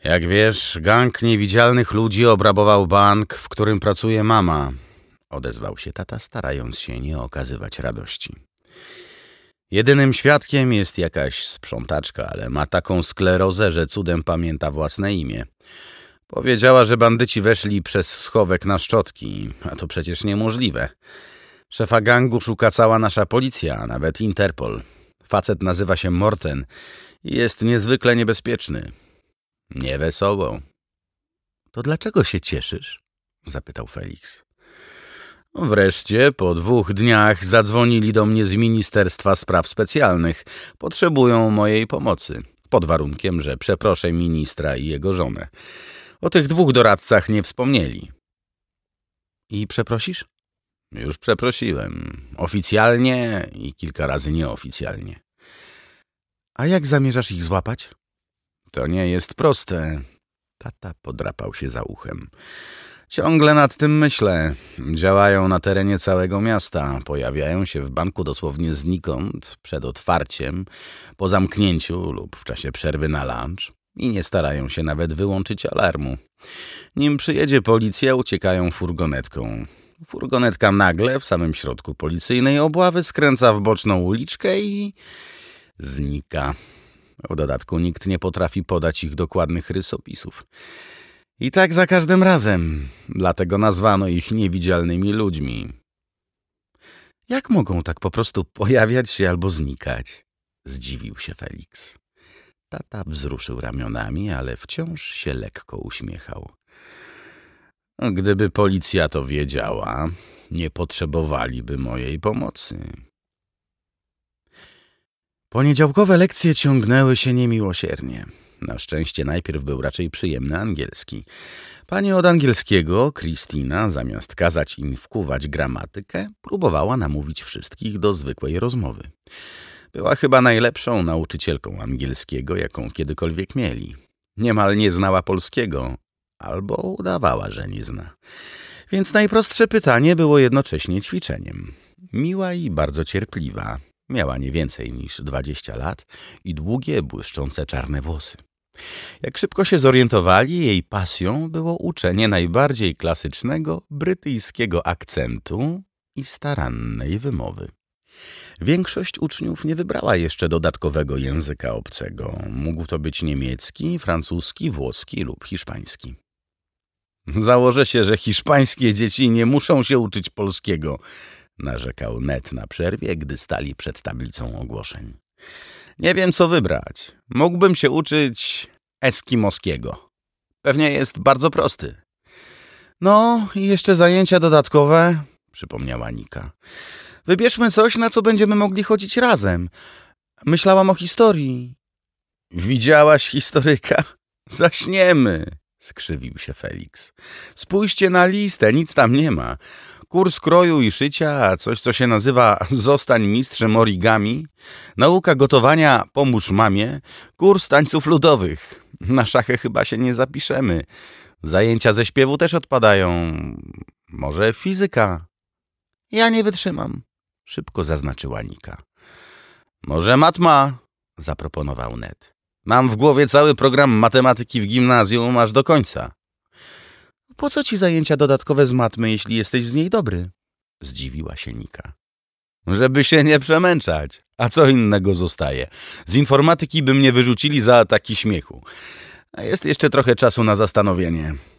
Jak wiesz, gang niewidzialnych ludzi obrabował bank, w którym pracuje mama. Odezwał się tata, starając się nie okazywać radości. Jedynym świadkiem jest jakaś sprzątaczka, ale ma taką sklerozę, że cudem pamięta własne imię. Powiedziała, że bandyci weszli przez schowek na szczotki, a to przecież niemożliwe. Szefa gangu szuka cała nasza policja, a nawet Interpol. Facet nazywa się Morten i jest niezwykle niebezpieczny. Niewesoło. To dlaczego się cieszysz? Zapytał Felix. Wreszcie po 2 dniach zadzwonili do mnie z Ministerstwa Spraw Specjalnych. Potrzebują mojej pomocy, pod warunkiem, że przeproszę ministra i jego żonę. O tych 2 doradcach nie wspomnieli. I przeprosisz? Już przeprosiłem. Oficjalnie i kilka razy nieoficjalnie. A jak zamierzasz ich złapać? To nie jest proste. Tata podrapał się za uchem. Ciągle nad tym myślę. Działają na terenie całego miasta. Pojawiają się w banku dosłownie znikąd, przed otwarciem, po zamknięciu lub w czasie przerwy na lunch i nie starają się nawet wyłączyć alarmu. Nim przyjedzie policja, uciekają furgonetką. Furgonetka nagle w samym środku policyjnej obławy skręca w boczną uliczkę i znika. W dodatku nikt nie potrafi podać ich dokładnych rysopisów. I tak za każdym razem. Dlatego nazwano ich niewidzialnymi ludźmi. Jak mogą tak po prostu pojawiać się albo znikać? Zdziwił się Felix. Tata wzruszył ramionami, ale wciąż się lekko uśmiechał. Gdyby policja to wiedziała, nie potrzebowaliby mojej pomocy. Poniedziałkowe lekcje ciągnęły się niemiłosiernie. Na szczęście najpierw był raczej przyjemny angielski. Pani od angielskiego, Christina, zamiast kazać im wkuwać gramatykę, próbowała namówić wszystkich do zwykłej rozmowy. Była chyba najlepszą nauczycielką angielskiego, jaką kiedykolwiek mieli. Niemal nie znała polskiego, albo udawała, że nie zna. Więc najprostsze pytanie było jednocześnie ćwiczeniem. Miła i bardzo cierpliwa. Miała nie więcej niż 20 lat i długie, błyszczące czarne włosy. Jak szybko się zorientowali, jej pasją było uczenie najbardziej klasycznego brytyjskiego akcentu i starannej wymowy. Większość uczniów nie wybrała jeszcze dodatkowego języka obcego. Mógł to być niemiecki, francuski, włoski lub hiszpański. Założę się, że hiszpańskie dzieci nie muszą się uczyć polskiego, narzekał Ned na przerwie, gdy stali przed tablicą ogłoszeń. Nie wiem, co wybrać. Mógłbym się uczyć eskimoskiego. Pewnie jest bardzo prosty. No i jeszcze zajęcia dodatkowe, przypomniała Nika. Wybierzmy coś, na co będziemy mogli chodzić razem. Myślałam o historii. Widziałaś historyka? Zaśniemy, skrzywił się Felix. Spójrzcie na listę, nic tam nie ma. Kurs kroju i szycia, a coś, co się nazywa Zostań mistrzem origami, nauka gotowania Pomóż mamie, kurs tańców ludowych. Na szachy chyba się nie zapiszemy. Zajęcia ze śpiewu też odpadają. Może fizyka? Ja nie wytrzymam, szybko zaznaczyła Nika. Może matma? Zaproponował Ned. Mam w głowie cały program matematyki w gimnazjum aż do końca. Po co ci zajęcia dodatkowe z matmy, jeśli jesteś z niej dobry? Zdziwiła się Nika. Żeby się nie przemęczać. A co innego zostaje? Z informatyki by mnie wyrzucili za ataki śmiechu. A jest jeszcze trochę czasu na zastanowienie.